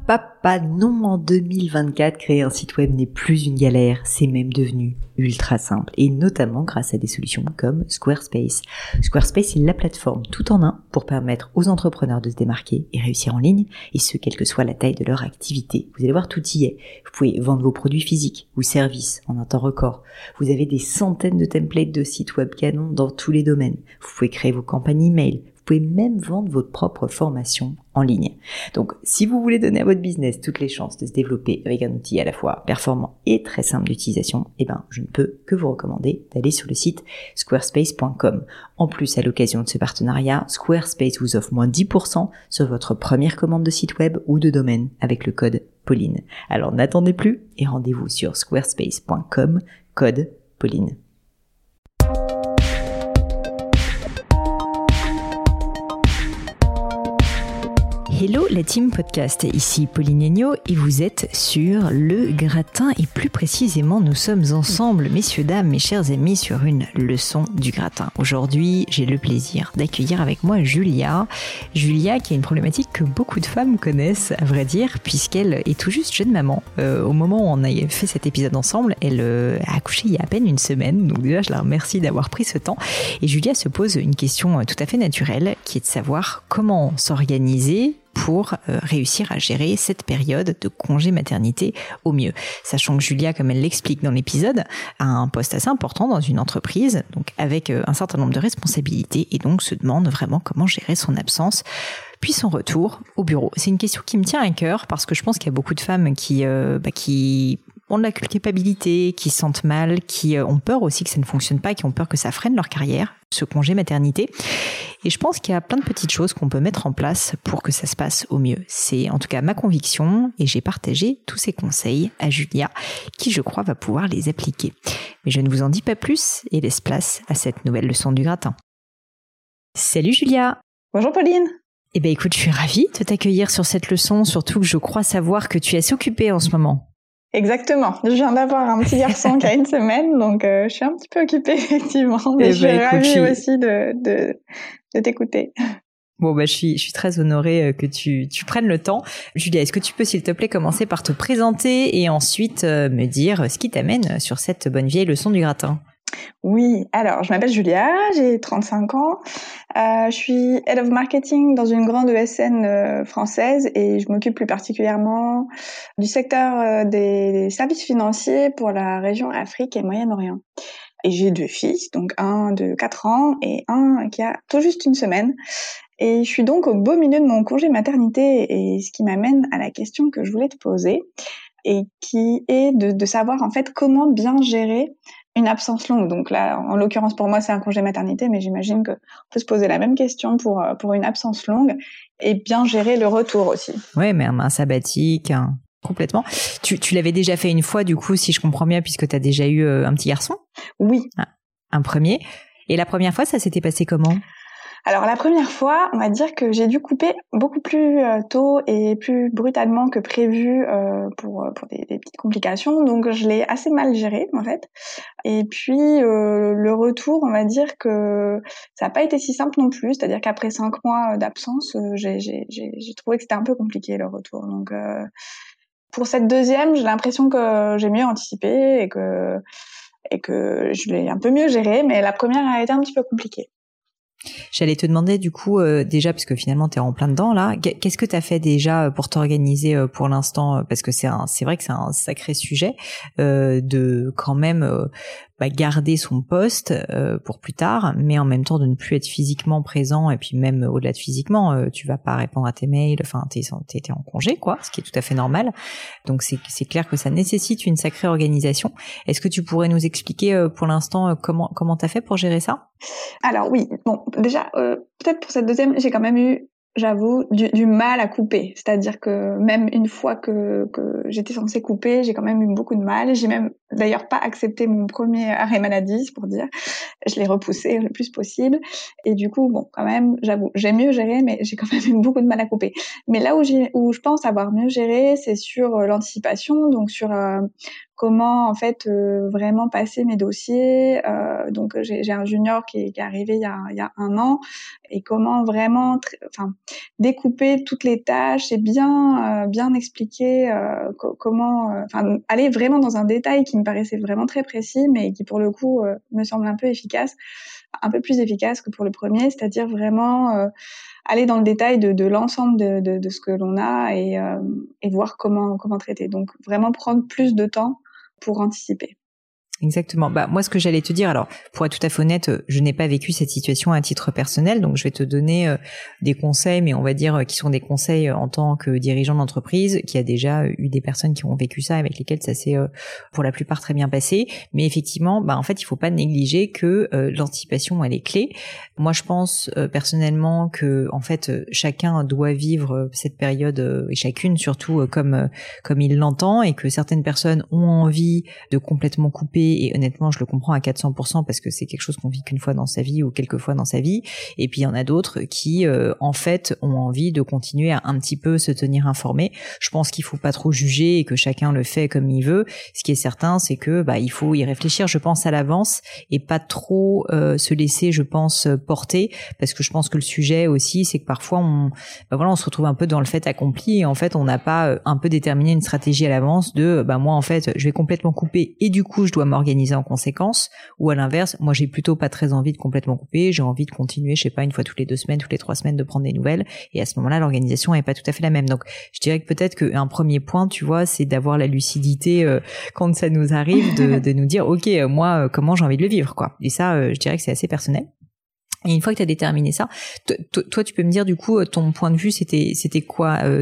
papa, non, en 2024, créer un site web n'est plus une galère, c'est même devenu ultra simple, et notamment grâce à des solutions comme Squarespace. Squarespace est la plateforme tout en un pour permettre aux entrepreneurs de se démarquer et réussir en ligne, et ce, quelle que soit la taille de leur activité. Vous allez voir, tout y est. Vous pouvez vendre vos produits physiques ou services en un temps record. Vous avez des centaines de templates de sites web canons dans tous les domaines. Vous pouvez créer vos campagnes email. Vous pouvez même vendre votre propre formation en ligne. Donc, si vous voulez donner à votre business toutes les chances de se développer avec un outil à la fois performant et très simple d'utilisation, je ne peux que vous recommander d'aller sur le site squarespace.com. En plus, à l'occasion de ce partenariat, Squarespace vous offre moins 10% sur votre première commande de site web ou de domaine avec le code Pauline. Alors, n'attendez plus et rendez-vous sur squarespace.com, code Pauline. Hello la team podcast, ici Pauline Agneau et vous êtes sur Le Gratin et plus précisément nous sommes ensemble, messieurs, dames, mes chers amis, sur une leçon du gratin. Aujourd'hui, j'ai le plaisir d'accueillir avec moi Julia. Julia qui a une problématique que beaucoup de femmes connaissent, à vrai dire, puisqu'elle est tout juste jeune maman. Au moment où on a fait cet épisode ensemble, elle a accouché il y a à peine une semaine, donc déjà je la remercie d'avoir pris ce temps. Et Julia se pose une question tout à fait naturelle, qui est de savoir comment s'organiser pour réussir à gérer cette période de congé maternité au mieux. Sachant que Julia, comme elle l'explique dans l'épisode, a un poste assez important dans une entreprise, donc avec un certain nombre de responsabilités, et donc se demande vraiment comment gérer son absence puis son retour au bureau. C'est une question qui me tient à cœur parce que je pense qu'il y a beaucoup de femmes qui ont de la culpabilité, qui se sentent mal, qui ont peur aussi que ça ne fonctionne pas, qui ont peur que ça freine leur carrière, ce congé maternité. Et je pense qu'il y a plein de petites choses qu'on peut mettre en place pour que ça se passe au mieux. C'est en tout cas ma conviction et j'ai partagé tous ces conseils à Julia qui, je crois, va pouvoir les appliquer. Mais je ne vous en dis pas plus et laisse place à cette nouvelle leçon du gratin. Salut Julia! Bonjour Pauline! Écoute, je suis ravie de t'accueillir sur cette leçon, surtout que je crois savoir que tu es assez occupée en ce moment. Exactement. Je viens d'avoir un petit garçon qui a une semaine, donc je suis un petit peu occupée effectivement, mais je suis ravie aussi de t'écouter. Bon, je suis très honorée que tu prennes le temps. Julia, est-ce que tu peux, s'il te plaît, commencer par te présenter et ensuite me dire ce qui t'amène sur cette bonne vieille leçon du gratin? Oui, alors je m'appelle Julia, j'ai 35 ans, je suis Head of Marketing dans une grande ESN française et je m'occupe plus particulièrement du secteur des services financiers pour la région Afrique et Moyen-Orient. Et j'ai 2 fils, donc un de 4 ans et un qui a tout juste une semaine. Et je suis donc au beau milieu de mon congé maternité et ce qui m'amène à la question que je voulais te poser et qui est de savoir en fait comment bien gérer une absence longue. Donc là, en l'occurrence pour moi, c'est un congé maternité, mais j'imagine qu'on peut se poser la même question pour une absence longue et bien gérer le retour aussi. Ouais, mais un sabbatique, complètement. Tu l'avais déjà fait une fois, du coup, si je comprends bien, puisque tu as déjà eu un petit garçon? Oui. Un premier. Et la première fois, ça s'était passé comment? Alors la première fois, on va dire que j'ai dû couper beaucoup plus tôt et plus brutalement que prévu pour des petites complications, donc je l'ai assez mal géré en fait. Et puis le retour, on va dire que ça n'a pas été si simple non plus, c'est-à-dire qu'après 5 mois d'absence, j'ai trouvé que c'était un peu compliqué le retour. Donc pour cette deuxième, j'ai l'impression que j'ai mieux anticipé et que je l'ai un peu mieux géré, mais la première a été un petit peu compliquée. J'allais te demander du coup déjà, puisque finalement t'es en plein dedans là, qu'est-ce que t'as fait déjà pour t'organiser pour l'instant, parce que c'est vrai que c'est un sacré sujet de quand même garder son poste pour plus tard, mais en même temps de ne plus être physiquement présent, et puis même au-delà de physiquement, tu vas pas répondre à tes mails, enfin t'es en congé quoi, ce qui est tout à fait normal. Donc c'est clair que ça nécessite une sacrée organisation. Est-ce que tu pourrais nous expliquer pour l'instant comment t'as fait pour gérer ça? Alors oui, bon déjà peut-être pour cette deuxième, j'ai quand même eu, j'avoue, du mal à couper. C'est-à-dire que même une fois que j'étais censée couper, j'ai quand même eu beaucoup de mal. J'ai même d'ailleurs pas accepté mon premier arrêt maladie, c'est pour dire. Je l'ai repoussé le plus possible. Et du coup, bon, quand même, j'avoue, j'ai mieux géré, mais j'ai quand même eu beaucoup de mal à couper. Mais là où je pense avoir mieux géré, c'est sur l'anticipation, donc sur comment en fait vraiment passer mes dossiers. Donc j'ai un junior qui est arrivé il y a 1 an, et comment vraiment découper toutes les tâches et bien expliquer comment aller vraiment dans un détail qui me paraissait vraiment très précis, mais qui pour le coup me semble un peu plus efficace que pour le premier, c'est-à-dire vraiment aller dans le détail de l'ensemble de ce que l'on a et voir comment traiter. Donc vraiment prendre plus de temps pour anticiper. Exactement. Moi, ce que j'allais te dire, alors, pour être tout à fait honnête, je n'ai pas vécu cette situation à titre personnel, donc je vais te donner des conseils, mais on va dire qui sont des conseils en tant que dirigeant d'entreprise, qui a déjà eu des personnes qui ont vécu ça, avec lesquelles ça s'est pour la plupart très bien passé. Mais effectivement, en fait, il faut pas négliger que l'anticipation, elle est clé. Moi, je pense personnellement que, en fait, chacun doit vivre cette période, et chacune surtout comme il l'entend, et que certaines personnes ont envie de complètement couper. Et honnêtement, je le comprends à 400% parce que c'est quelque chose qu'on vit qu'une fois dans sa vie ou quelques fois dans sa vie. Et puis il y en a d'autres qui, en fait, ont envie de continuer à un petit peu se tenir informés. Je pense qu'il faut pas trop juger et que chacun le fait comme il veut. Ce qui est certain, c'est que il faut y réfléchir, je pense, à l'avance et pas trop se laisser, je pense, porter, parce que je pense que le sujet aussi, c'est que parfois on se retrouve un peu dans le fait accompli et en fait on n'a pas un peu déterminé une stratégie à l'avance de moi en fait je vais complètement couper et du coup je dois m'organiser en conséquence, ou à l'inverse, moi j'ai plutôt pas très envie de complètement couper, j'ai envie de continuer, je sais pas, une fois toutes les 2 semaines, toutes les 3 semaines de prendre des nouvelles, et à ce moment-là l'organisation est pas tout à fait la même. Donc je dirais que peut-être qu'un premier point, tu vois, c'est d'avoir la lucidité quand ça nous arrive de nous dire ok, moi comment j'ai envie de le vivre, quoi. Et ça je dirais que c'est assez personnel. Et une fois que tu as déterminé ça, toi tu peux me dire du coup ton point de vue c'était quoi à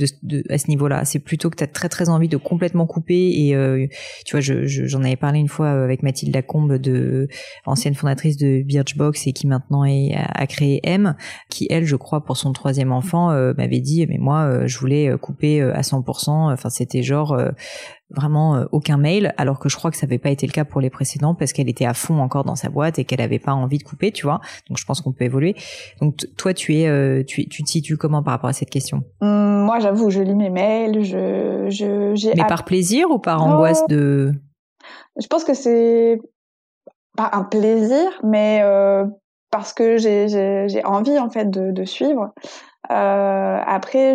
ce niveau-là? C'est plutôt que tu as très très envie de complètement couper et tu vois j'en avais parlé une fois avec Mathilde Lacombe, ancienne fondatrice de Birchbox et qui maintenant a créé M, qui elle je crois pour son 3e enfant m'avait dit mais moi je voulais couper à 100%, enfin c'était genre vraiment aucun mail, alors que je crois que ça n'avait pas été le cas pour les précédents parce qu'elle était à fond encore dans sa boîte et qu'elle avait pas envie de couper, tu vois. Donc je pense qu'on peut évoluer. Donc toi tu te situes comment par rapport à cette question? Moi j'avoue, je lis mes mails, mais par plaisir ou par angoisse de... Je pense que c'est pas un plaisir, mais parce que j'ai envie en fait de suivre. Après,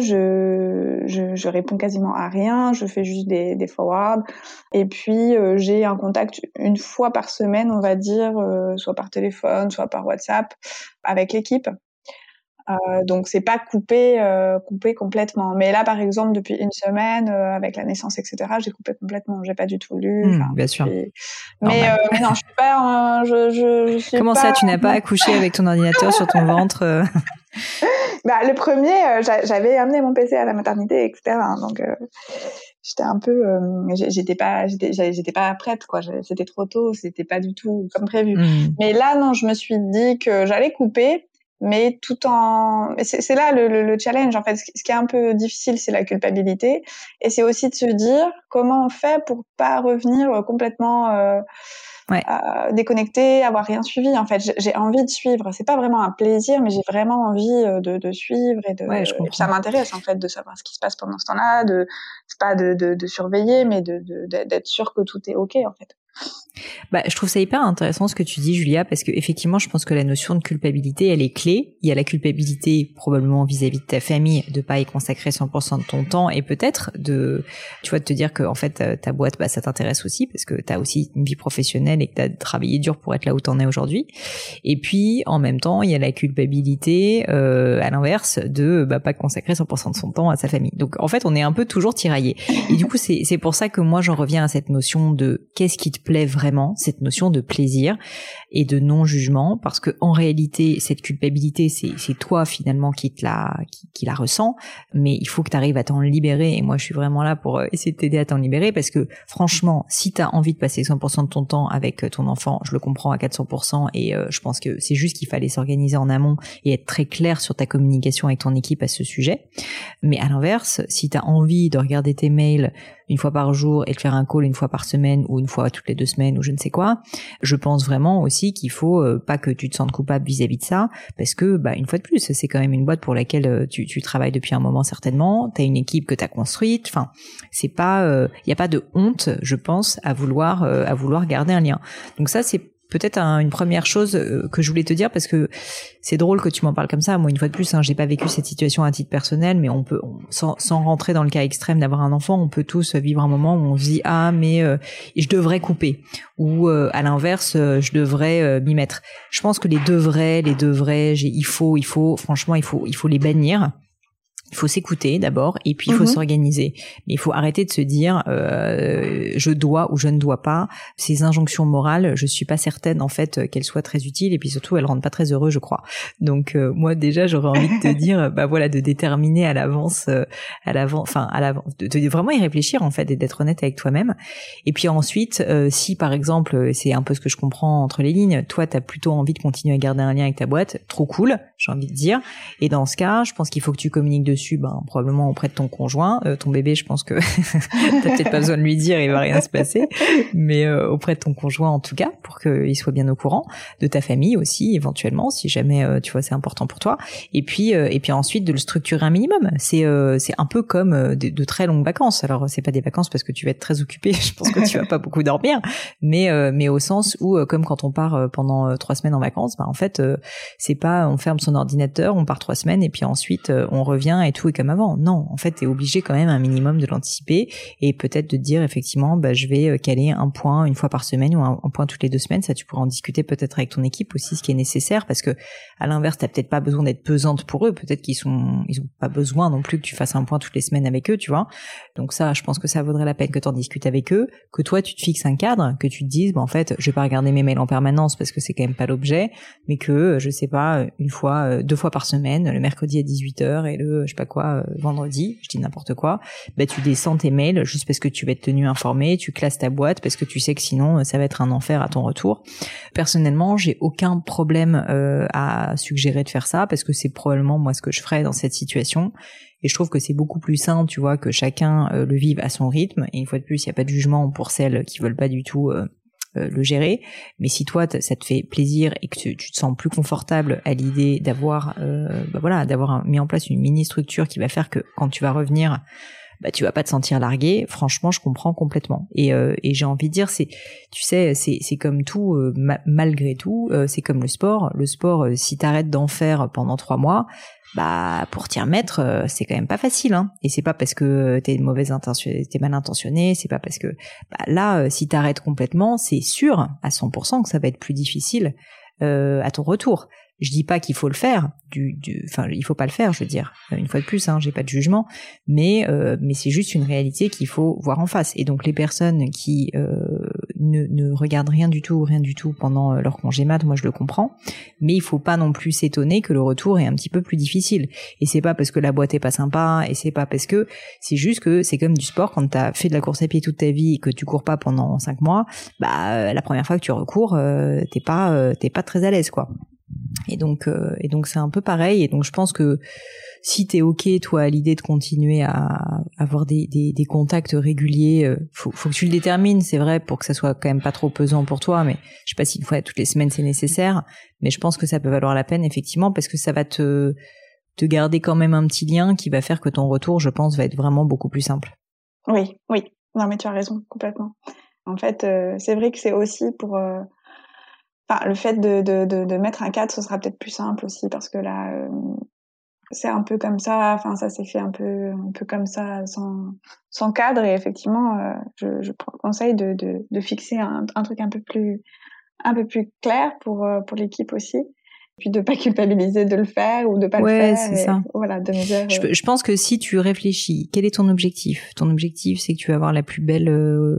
je réponds quasiment à rien, je fais juste des forwards. Et puis, j'ai un contact 1 fois par semaine, on va dire, soit par téléphone, soit par WhatsApp, avec l'équipe. Donc c'est pas coupé complètement. Mais là, par exemple, depuis 1 semaine, avec la naissance, etc., j'ai coupé complètement. J'ai pas du tout lu. Bien sûr. Mais non, je suis pas. Je suis Comment pas... ça, tu n'as pas accouché avec ton ordinateur sur ton ventre? Le premier, j'avais amené mon PC à la maternité, etc. Donc j'étais un peu, j'étais pas prête, quoi. C'était trop tôt, c'était pas du tout comme prévu. Mais là, non, je me suis dit que j'allais couper, mais tout en, c'est là le challenge en fait. Ce qui est un peu difficile, c'est la culpabilité, et c'est aussi de se dire comment on fait pour pas revenir complètement déconnecté, avoir rien suivi. En fait, j'ai envie de suivre. C'est pas vraiment un plaisir, mais j'ai vraiment envie de suivre et je et puis ça m'intéresse en fait de savoir ce qui se passe pendant ce temps-là, c'est pas de surveiller, mais d'être sûr que tout est ok en fait. Je trouve ça hyper intéressant ce que tu dis, Julia, parce que effectivement, je pense que la notion de culpabilité, elle est clé. Il y a la culpabilité probablement vis-à-vis de ta famille de pas y consacrer 100% de ton temps, et peut-être de te dire que en fait ta boîte, ça t'intéresse aussi parce que t'as aussi une vie professionnelle et que t'as travaillé dur pour être là où t'en es aujourd'hui. Et puis en même temps, il y a la culpabilité à l'inverse de pas consacrer 100% de son temps à sa famille. Donc en fait, on est un peu toujours tiraillé. Et du coup, c'est pour ça que moi j'en reviens à cette notion de qu'est-ce qui te plaît vraiment, cette notion de plaisir et de non-jugement, parce que en réalité cette culpabilité c'est toi finalement qui la ressens, mais il faut que tu arrives à t'en libérer, et moi je suis vraiment là pour essayer de t'aider à t'en libérer, parce que franchement si tu as envie de passer 100% de ton temps avec ton enfant, je le comprends à 400%, et je pense que c'est juste qu'il fallait s'organiser en amont et être très clair sur ta communication avec ton équipe à ce sujet. Mais à l'inverse, si tu as envie de regarder tes mails une fois par jour et de faire un call une fois par semaine ou une fois toutes les 2 semaines ou je ne sais quoi. Je pense vraiment aussi qu'il faut pas que tu te sentes coupable vis-à-vis de ça, parce que une fois de plus, c'est quand même une boîte pour laquelle tu travailles depuis un moment certainement, t'as une équipe que t'as construite, enfin c'est pas y a pas de honte, je pense, à vouloir garder un lien. Donc ça c'est peut-être une première chose que je voulais te dire, parce que c'est drôle que tu m'en parles comme ça. Moi, une fois de plus, j'ai pas vécu cette situation à titre personnel, mais on peut, sans rentrer dans le cas extrême d'avoir un enfant, on peut tous vivre un moment où on se dit mais je devrais couper, ou à l'inverse, je devrais m'y mettre. Je pense que les devrais, il faut franchement, il faut les bannir. Il faut s'écouter d'abord, et puis il faut s'organiser. Mais il faut arrêter de se dire je dois ou je ne dois pas. Ces injonctions morales, je suis pas certaine en fait qu'elles soient très utiles, et puis surtout elles rendent pas très heureux, je crois. Donc moi déjà j'aurais envie de te dire de déterminer à l'avance, de vraiment y réfléchir en fait, et d'être honnête avec toi-même. Et puis ensuite, si par exemple, c'est un peu ce que je comprends entre les lignes, toi t'as plutôt envie de continuer à garder un lien avec ta boîte, trop cool, j'ai envie de dire. Et dans ce cas, je pense qu'il faut que tu communiques dessus, probablement auprès de ton conjoint. Ton bébé, je pense que t'as peut-être pas besoin de lui dire, il va rien se passer, mais auprès de ton conjoint en tout cas, pour qu'il soit bien au courant, de ta famille aussi éventuellement, si jamais tu vois c'est important pour toi. Et puis ensuite de le structurer un minimum. C'est un peu comme de très longues vacances. Alors c'est pas des vacances parce que tu vas être très occupé, je pense que tu vas pas beaucoup dormir, mais au sens où comme quand on part pendant 3 semaines en vacances, en fait c'est pas on ferme son ordinateur, on part 3 semaines et puis ensuite on revient et tout est comme avant. Non, en fait, t'es obligé quand même un minimum de l'anticiper, et peut-être de dire effectivement, je vais caler un point une fois par semaine ou un point toutes les 2 semaines. Ça, tu pourras en discuter peut-être avec ton équipe aussi, ce qui est nécessaire, parce que à l'inverse, t'as peut-être pas besoin d'être pesante pour eux. Peut-être ils ont pas besoin non plus que tu fasses un point toutes les semaines avec eux, tu vois. Donc ça, je pense que ça vaudrait la peine que t'en discutes avec eux, que toi tu te fixes un cadre, que tu te dises, en fait, je vais pas regarder mes mails en permanence parce que c'est quand même pas l'objet, mais que je sais pas, 2 fois par semaine, le mercredi à 18h et le je sais pas quoi, vendredi, je dis n'importe quoi, tu descends tes mails juste parce que tu vas être tenu informé, tu classes ta boîte parce que tu sais que sinon ça va être un enfer à ton retour. Personnellement, j'ai aucun problème à suggérer de faire ça, parce que c'est probablement moi ce que je ferais dans cette situation. Et je trouve que c'est beaucoup plus sain, tu vois, que chacun le vive à son rythme. Et une fois de plus, il n'y a pas de jugement pour celles qui veulent pas du tout le gérer. Mais si toi, ça te fait plaisir et que tu te sens plus confortable à l'idée d'avoir mis en place une mini structure qui va faire que quand tu vas revenir, tu vas pas te sentir largué. Franchement, je comprends complètement. Et j'ai envie de dire, c'est comme tout, malgré tout, c'est comme le sport. Le sport, si t'arrêtes d'en faire pendant 3 mois, pour t'y remettre, c'est quand même pas facile, hein. Et c'est pas parce que t'es mal intentionné, c'est pas parce que là, si t'arrêtes complètement, c'est sûr à 100% que ça va être plus difficile à ton retour. Je dis pas qu'il faut le faire, il faut pas le faire, je veux dire. Une fois de plus, j'ai pas de jugement, mais c'est juste une réalité qu'il faut voir en face. Et donc les personnes qui ne regardent rien du tout pendant leur congé mat, moi je le comprends, mais il faut pas non plus s'étonner que le retour est un petit peu plus difficile. Et c'est pas parce que la boîte est pas sympa, et c'est pas parce que, c'est juste que c'est comme du sport. Quand t'as fait de la course à pied toute ta vie et que tu cours pas pendant 5 mois, la première fois que tu recours, t'es pas très à l'aise, quoi. Et donc c'est un peu pareil. Et donc je pense que si t'es ok toi à l'idée de continuer à avoir des contacts réguliers, faut que tu le détermines, c'est vrai, pour que ça soit quand même pas trop pesant pour toi. Mais je sais pas si une fois toutes les semaines c'est nécessaire, mais je pense que ça peut valoir la peine effectivement, parce que ça va te garder quand même un petit lien qui va faire que ton retour, je pense, va être vraiment beaucoup plus simple. Oui, non mais tu as raison complètement. En fait, c'est vrai que c'est aussi pour le fait de mettre un cadre, ce sera peut-être plus simple aussi, parce que là, c'est un peu comme ça. Enfin, ça s'est fait un peu comme ça, sans cadre. Et effectivement, je conseille de fixer un truc un peu plus clair pour l'équipe aussi. Puis de pas culpabiliser de le faire ou de pas le faire. C'est ça. Voilà, de me dire. Je pense que si tu réfléchis, quel est ton objectif ? Ton objectif, c'est que tu vas avoir la plus belle,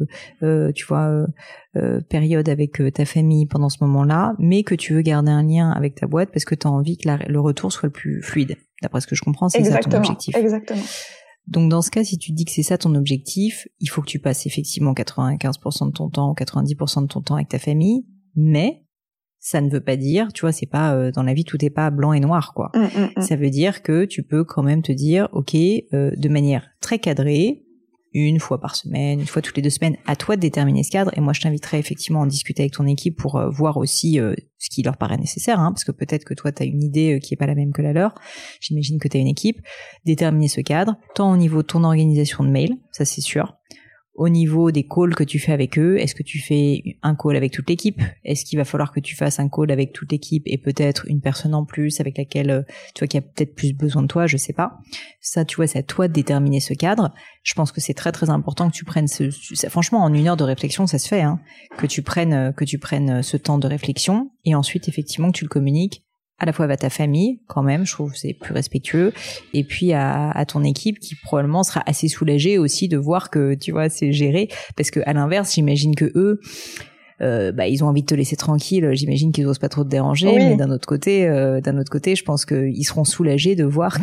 période avec ta famille pendant ce moment-là, mais que tu veux garder un lien avec ta boîte parce que tu as envie que le retour soit le plus fluide. D'après ce que je comprends, c'est ça ton objectif. Exactement. Donc dans ce cas, si tu dis que c'est ça ton objectif, il faut que tu passes effectivement 95% de ton temps ou 90% de ton temps avec ta famille, mais ça ne veut pas dire, tu vois, c'est pas dans la vie tout est pas blanc et noir, quoi. Ça veut dire que tu peux quand même te dire, ok, de manière très cadrée, une fois par semaine, une fois toutes les 2 semaines, à toi de déterminer ce cadre. Et moi, je t'inviterai effectivement à en discuter avec ton équipe pour voir aussi ce qui leur paraît nécessaire, hein, parce que peut-être que toi, tu as une idée qui est pas la même que la leur. J'imagine que tu as une équipe. Déterminer ce cadre, tant au niveau de ton organisation de mail, ça c'est sûr. Au niveau des calls que tu fais avec eux, est-ce que tu fais un call avec toute l'équipe? Est-ce qu'il va falloir que tu fasses un call avec toute l'équipe et peut-être une personne en plus avec laquelle tu vois qu'il y a peut-être plus besoin de toi, je sais pas. Ça, tu vois, c'est à toi de déterminer ce cadre. Je pense que c'est très très important que tu prennes franchement, en 1 heure de réflexion, ça se fait, hein, que tu prennes ce temps de réflexion et ensuite effectivement que tu le communiques à la fois à ta famille, quand même, je trouve que c'est plus respectueux, et puis à ton équipe qui probablement sera assez soulagée aussi de voir que, tu vois, c'est géré, parce que à l'inverse, j'imagine que eux, ils ont envie de te laisser tranquille, j'imagine qu'ils osent pas trop te déranger, oui. Mais d'un autre côté, je pense qu'ils seront soulagés de voir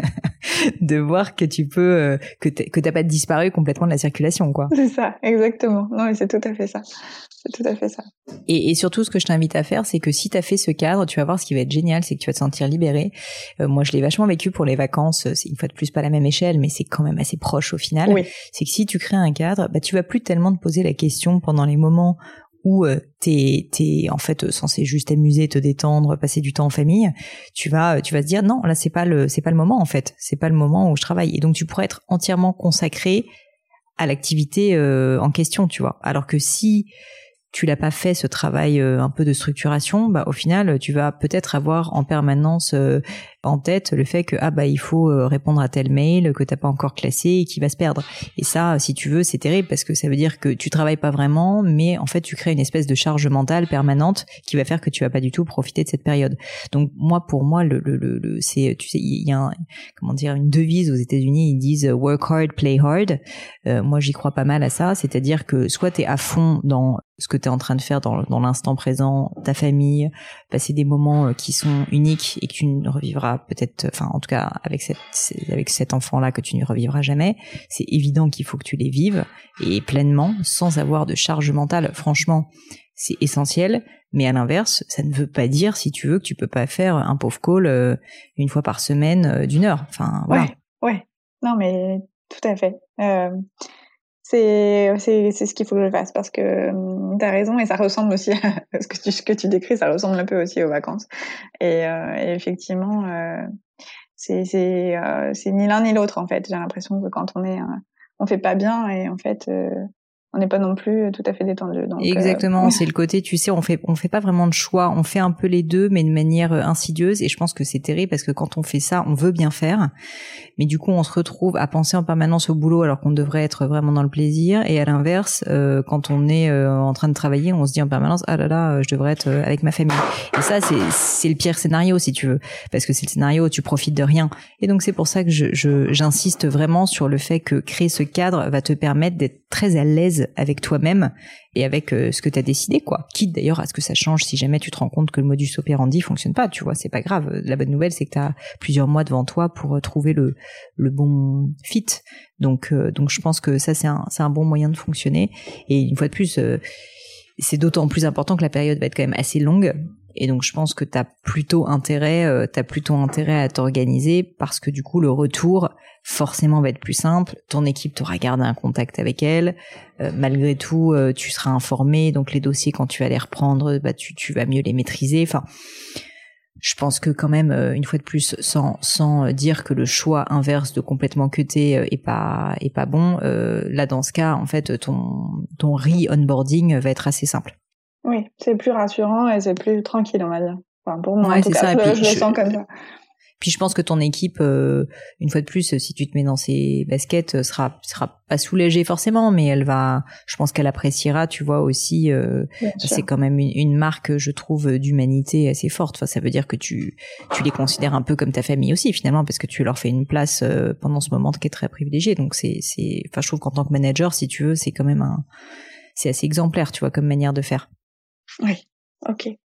que tu peux, que t'as pas disparu complètement de la circulation, quoi. C'est ça, exactement. Non, mais c'est tout à fait ça. C'est tout à fait ça. Et surtout, ce que je t'invite à faire, c'est que si t'as fait ce cadre, tu vas voir ce qui va être génial, c'est que tu vas te sentir libéré. Moi, je l'ai vachement vécu pour les vacances. C'est une fois de plus pas la même échelle, mais c'est quand même assez proche au final. Oui. C'est que si tu crées un cadre, tu vas plus tellement te poser la question pendant les moments où t'es en fait censé juste t'amuser, te détendre, passer du temps en famille. Tu vas se dire non, là c'est pas le moment en fait. C'est pas le moment où je travaille. Et donc tu pourrais être entièrement consacré à l'activité en question, tu vois. Alors que si tu l'as pas fait ce travail un peu de structuration, au final tu vas peut-être avoir en permanence en tête le fait que il faut répondre à tel mail que t'as pas encore classé et qui va se perdre. Et ça, si tu veux, c'est terrible parce que ça veut dire que tu travailles pas vraiment, mais en fait tu crées une espèce de charge mentale permanente qui va faire que tu vas pas du tout profiter de cette période. Donc pour moi c'est, tu sais, il y a une devise aux États-Unis, ils disent work hard, play hard. Moi j'y crois pas mal à ça, c'est-à-dire que soit t'es à fond dans ce que tu es en train de faire dans l'instant présent, ta famille, passer des moments qui sont uniques et que tu ne revivras peut-être, enfin en tout cas avec cet enfant-là que tu ne revivras jamais. C'est évident qu'il faut que tu les vives et pleinement, sans avoir de charge mentale. Franchement, c'est essentiel. Mais à l'inverse, ça ne veut pas dire, si tu veux, que tu peux pas faire un pauvre call une fois par semaine d'1 heure. Enfin voilà. Ouais. Non mais tout à fait. C'est ce qu'il faut que je fasse parce que t'as raison et ça ressemble aussi à ce que tu décris, ça ressemble un peu aussi aux vacances et effectivement c'est ni l'un ni l'autre en fait. J'ai l'impression que quand on fait pas bien et en fait on n'est pas non plus tout à fait détendu. Donc, exactement, c'est le côté, tu sais, on fait pas vraiment de choix, on fait un peu les deux, mais de manière insidieuse. Et je pense que c'est terrible parce que quand on fait ça, on veut bien faire, mais du coup, on se retrouve à penser en permanence au boulot alors qu'on devrait être vraiment dans le plaisir. Et à l'inverse, quand on est en train de travailler, on se dit en permanence, ah là là, je devrais être avec ma famille. Et ça, c'est le pire scénario, si tu veux, parce que c'est le scénario où tu profites de rien. Et donc c'est pour ça que j'insiste vraiment sur le fait que créer ce cadre va te permettre d'être très à l'aise avec toi-même et avec ce que tu as décidé, quoi. Quitte d'ailleurs à ce que ça change si jamais tu te rends compte que le modus operandi fonctionne pas, tu vois, c'est pas grave. La bonne nouvelle, c'est que tu as plusieurs mois devant toi pour trouver le bon fit. Donc je pense que ça c'est un bon moyen de fonctionner. Et une fois de plus, c'est d'autant plus important que la période va être quand même assez longue. Et donc je pense que t'as plutôt intérêt à t'organiser parce que du coup le retour forcément va être plus simple. Ton équipe t'aura gardé un contact avec elle. Malgré tout, tu seras informé. Donc les dossiers quand tu vas les reprendre, tu vas mieux les maîtriser. Enfin, je pense que quand même une fois de plus, sans dire que le choix inverse de complètement cutter est pas bon. Là dans ce cas, en fait, ton re-onboarding va être assez simple. Oui, c'est plus rassurant et c'est plus tranquille, on va dire. Enfin, pour moi, en tout cas, je le sens comme ça. Puis je pense que ton équipe, une fois de plus, si tu te mets dans ses baskets, sera pas soulagée forcément, mais je pense qu'elle appréciera, tu vois aussi. C'est quand même une marque, je trouve, d'humanité assez forte. Enfin, ça veut dire que tu les considères un peu comme ta famille aussi finalement, parce que tu leur fais une place pendant ce moment qui est très privilégié. Donc enfin, je trouve qu'en tant que manager, si tu veux, c'est quand même c'est assez exemplaire, tu vois, comme manière de faire. Oui, ok.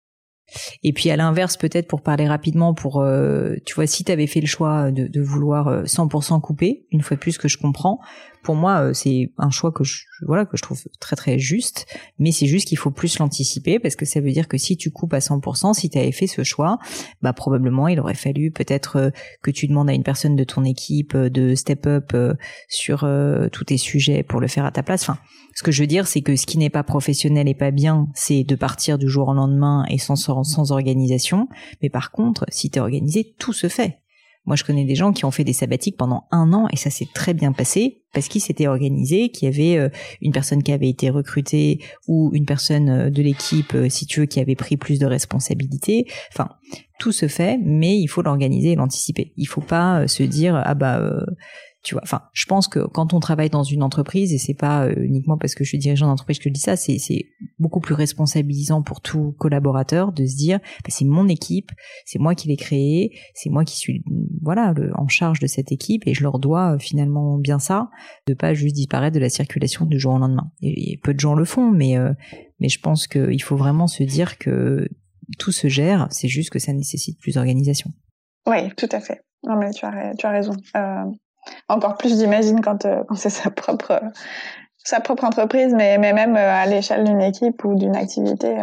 Et puis à l'inverse, peut-être pour parler rapidement, tu vois, si tu avais fait le choix de vouloir 100% couper, une fois de plus que je comprends, pour moi c'est un choix que je trouve très très juste, mais c'est juste qu'il faut plus l'anticiper, parce que ça veut dire que si tu coupes à 100%, si tu avais fait ce choix, bah probablement il aurait fallu peut-être que tu demandes à une personne de ton équipe de step up sur tous tes sujets pour le faire à ta place. Enfin, ce que je veux dire, c'est que ce qui n'est pas professionnel et pas bien, c'est de partir du jour au lendemain et sans organisation. Mais par contre, si t'es organisé, tout se fait. Moi, je connais des gens qui ont fait des sabbatiques pendant 1 an et ça s'est très bien passé parce qu'ils s'étaient organisés, qu'il y avait une personne qui avait été recrutée ou une personne de l'équipe, si tu veux, qui avait pris plus de responsabilités. Enfin, tout se fait, mais il faut l'organiser et l'anticiper. Il faut pas se dire tu vois, enfin, je pense que quand on travaille dans une entreprise, et c'est pas uniquement parce que je suis dirigeant d'entreprise que je dis ça, c'est beaucoup plus responsabilisant pour tout collaborateur de se dire, c'est mon équipe, c'est moi qui l'ai créée, c'est moi qui suis, en charge de cette équipe, et je leur dois finalement bien ça, de pas juste disparaître de la circulation du jour au lendemain. Et peu de gens le font, mais je pense qu'il faut vraiment se dire que tout se gère, c'est juste que ça nécessite plus d'organisation. Oui, tout à fait. Non, mais tu as raison. Encore plus, j'imagine, quand c'est sa propre entreprise, mais même à l'échelle d'une équipe ou d'une activité.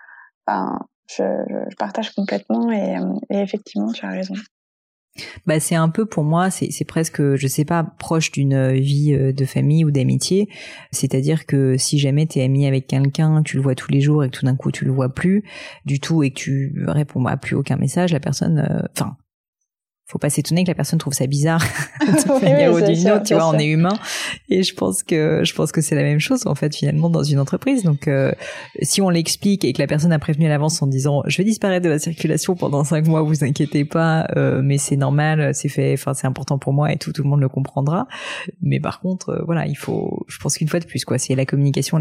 Je partage complètement et effectivement, tu as raison. Bah, c'est un peu, pour moi, c'est presque, je sais pas, proche d'une vie de famille ou d'amitié. C'est-à-dire que si jamais t'es ami avec quelqu'un, tu le vois tous les jours et que tout d'un coup tu le vois plus du tout et que tu réponds à plus aucun message, la personne, faut pas s'étonner que la personne trouve ça bizarre d'une manière ou d'une autre, tu vois, on est humain, et je pense que c'est la même chose en fait finalement dans une entreprise. Donc si on l'explique et que la personne a prévenu à l'avance en disant je vais disparaître de la circulation pendant 5 mois, vous inquiétez pas, mais c'est normal, c'est fait, enfin c'est important pour moi et tout le monde le comprendra. Mais par contre je pense qu'une fois de plus c'est la communication,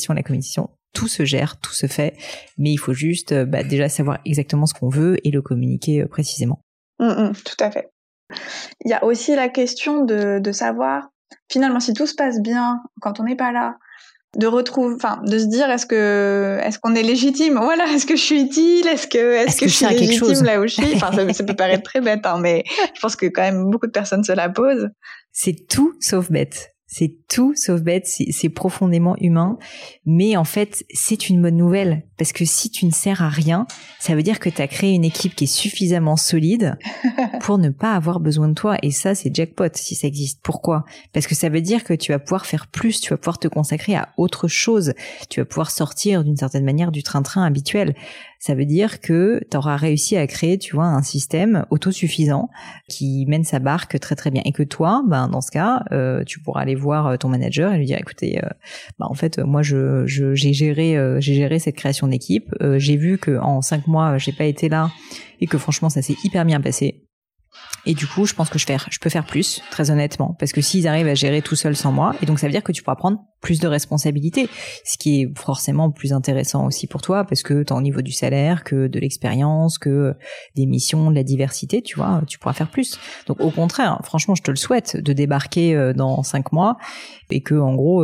tout se gère, tout se fait, mais il faut juste déjà savoir exactement ce qu'on veut et le communiquer précisément. Tout à fait. Il y a aussi la question de savoir, finalement, si tout se passe bien quand on n'est pas là, de se dire est-ce qu'on est légitime, voilà, est-ce que je suis utile, est-ce que je suis légitime là où je suis, enfin ça peut paraître très bête, mais je pense que quand même beaucoup de personnes se la posent. C'est tout sauf bête. C'est tout sauf bête, c'est profondément humain, mais en fait, c'est une bonne nouvelle, parce que si tu ne sers à rien, ça veut dire que tu as créé une équipe qui est suffisamment solide pour ne pas avoir besoin de toi, et ça, c'est jackpot si ça existe. Pourquoi ? Parce que ça veut dire que tu vas pouvoir faire plus, tu vas pouvoir te consacrer à autre chose, tu vas pouvoir sortir d'une certaine manière du train-train habituel. Ça veut dire que tu auras réussi à créer, tu vois, un système autosuffisant qui mène sa barque très très bien, et que toi, dans ce cas, tu pourras aller voir ton manager et lui dire écoutez, en fait moi j'ai géré cette création d'équipe, j'ai vu que en 5 mois j'ai pas été là et que franchement ça s'est hyper bien passé. Et du coup, je pense que je peux faire plus, très honnêtement, parce que s'ils arrivent à gérer tout seul sans moi, et donc ça veut dire que tu pourras prendre plus de responsabilités, ce qui est forcément plus intéressant aussi pour toi, parce que t'as au niveau du salaire, que de l'expérience, que des missions, de la diversité, tu vois, tu pourras faire plus. Donc au contraire, franchement, je te le souhaite de débarquer dans 5 mois et que en gros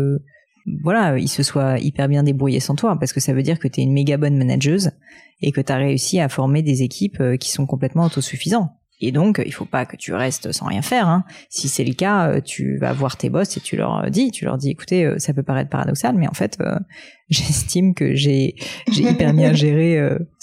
il se soit hyper bien débrouillé sans toi, parce que ça veut dire que t'es une méga bonne manageuse et que t'as réussi à former des équipes qui sont complètement autosuffisantes. Et donc, il faut pas que tu restes sans rien faire, hein. Si c'est le cas, tu vas voir tes boss et tu leur dis, écoutez, ça peut paraître paradoxal, mais en fait, j'estime que j'ai hyper bien géré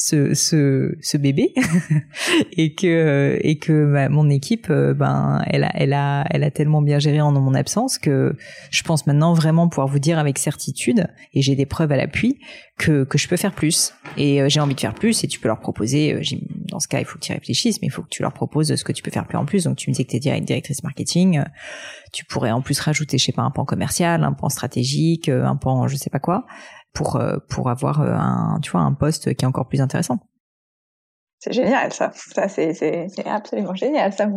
ce bébé et que mon équipe, elle a tellement bien géré en mon absence que je pense maintenant vraiment pouvoir vous dire avec certitude, et j'ai des preuves à l'appui, que je peux faire plus, et j'ai envie de faire plus, et tu peux leur proposer, dans ce cas il faut que tu y réfléchisses, mais il faut que tu leur proposes ce que tu peux faire plus en plus. Donc tu me disais que tu es directrice marketing, tu pourrais en plus rajouter, je sais pas, un pan commercial, un pan stratégique, un pan je sais pas quoi, pour avoir un poste qui est encore plus intéressant. C'est génial ça c'est absolument génial, ça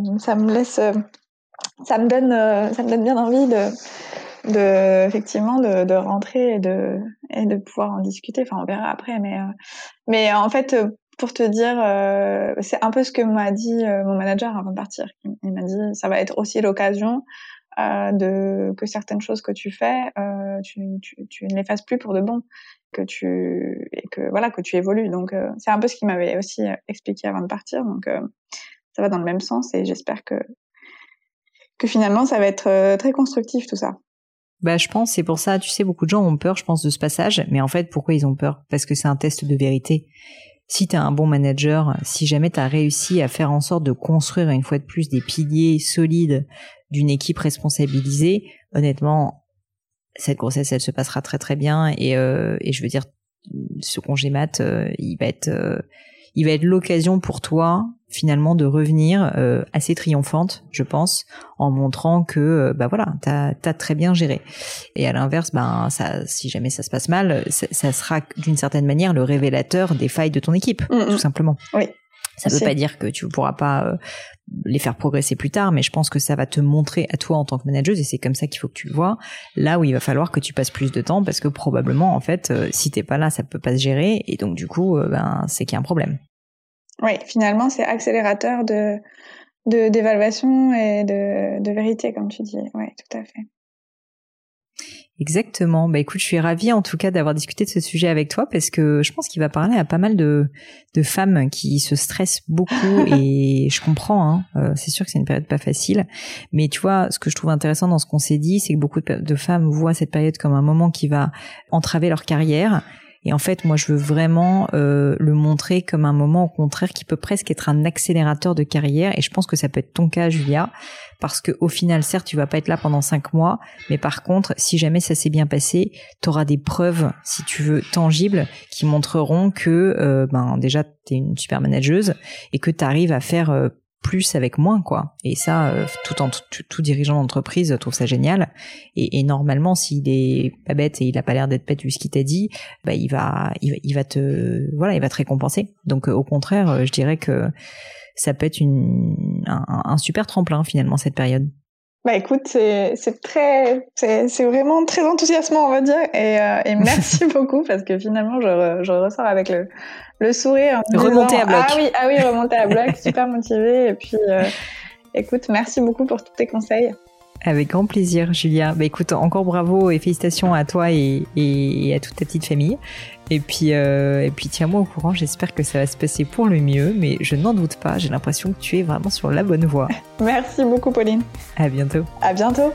me donne bien envie de effectivement de rentrer et de pouvoir en discuter. Enfin, on verra après, mais en fait, pour te dire, c'est un peu ce que m'a dit mon manager avant de partir. Il m'a dit, ça va être aussi l'occasion que certaines choses que tu fais, tu ne les fasses plus pour de bon. que tu évolues. Donc c'est un peu ce qu'il m'avait aussi expliqué avant de partir. Donc ça va dans le même sens et j'espère que finalement ça va être très constructif tout ça. Bah, je pense, c'est pour ça, tu sais, beaucoup de gens ont peur, je pense, de ce passage. Mais en fait, pourquoi ils ont peur? Parce que c'est un test de vérité. Si t'es un bon manager, si jamais t'as réussi à faire en sorte de construire une fois de plus des piliers solides d'une équipe responsabilisée, honnêtement, cette grossesse, elle se passera très très bien. Et je veux dire, ce congé mat, il va être l'occasion pour toi finalement de revenir assez triomphante, je pense, en montrant que t'as très bien géré. Et à l'inverse, ça, si jamais ça se passe mal, ça sera d'une certaine manière le révélateur des failles de ton équipe, tout simplement. Oui. Ça veut pas dire que tu pourras pas les faire progresser plus tard, mais je pense que ça va te montrer à toi en tant que manageuse, et c'est comme ça qu'il faut que tu le vois, là où il va falloir que tu passes plus de temps, parce que probablement, en fait, si t'es pas là, ça peut pas se gérer, et donc du coup, c'est qu'il y a un problème. Oui, finalement, c'est accélérateur d'évaluation et de vérité, comme tu dis. Oui, tout à fait. Exactement. Bah écoute, je suis ravie en tout cas d'avoir discuté de ce sujet avec toi, parce que je pense qu'il va parler à pas mal de femmes qui se stressent beaucoup et je comprends, c'est sûr que c'est une période pas facile, mais tu vois, ce que je trouve intéressant dans ce qu'on s'est dit, c'est que beaucoup de femmes voient cette période comme un moment qui va entraver leur carrière. Et en fait, moi, je veux vraiment le montrer comme un moment, au contraire, qui peut presque être un accélérateur de carrière. Et je pense que ça peut être ton cas, Julia, parce que au final, certes, tu vas pas être là pendant 5 mois, mais par contre, si jamais ça s'est bien passé, tu auras des preuves, si tu veux, tangibles, qui montreront que, déjà, t'es une super manageuse et que t'arrives à faire plus avec moins, quoi. Et ça, tout dirigeant d'entreprise trouve ça génial. Et normalement, s'il est pas bête et il a pas l'air d'être bête vu ce qu'il t'a dit, il va te récompenser. Donc, au contraire, je dirais que ça peut être un super tremplin, finalement, cette période. Bah écoute, c'est vraiment très enthousiasmant, on va dire, et merci beaucoup, parce que finalement je ressors avec le sourire en me disant, remonter à bloc. Ah oui, remonter à bloc, super motivée. Et puis écoute, merci beaucoup pour tous tes conseils. Avec grand plaisir, Julia. Bah écoute, encore bravo et félicitations à toi et à toute ta petite famille. Et puis tiens-moi au courant, j'espère que ça va se passer pour le mieux, mais je n'en doute pas, j'ai l'impression que tu es vraiment sur la bonne voie. Merci beaucoup, Pauline. À bientôt. À bientôt.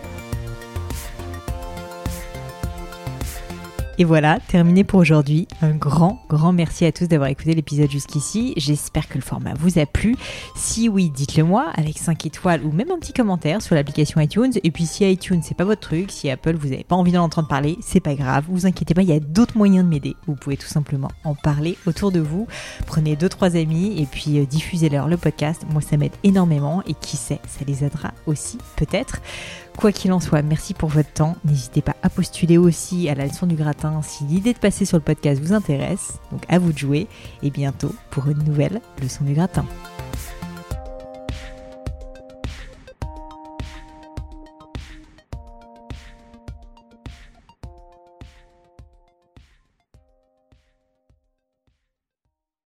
Et voilà, terminé pour aujourd'hui. Un grand merci à tous d'avoir écouté l'épisode jusqu'ici. J'espère que le format vous a plu. Si oui, dites-le moi avec 5 étoiles ou même un petit commentaire sur l'application iTunes. Et puis si iTunes c'est pas votre truc, si Apple vous avez pas envie d'en entendre parler, c'est pas grave, vous inquiétez pas, il y a d'autres moyens de m'aider. Vous pouvez tout simplement en parler autour de vous. Prenez 2-3 amis et puis diffusez-leur le podcast. Moi ça m'aide énormément et qui sait, ça les aidera aussi peut-être. Quoi qu'il en soit, merci pour votre temps. N'hésitez pas à postuler aussi à la leçon du gratin si l'idée de passer sur le podcast vous intéresse. Donc à vous de jouer et bientôt pour une nouvelle leçon du gratin.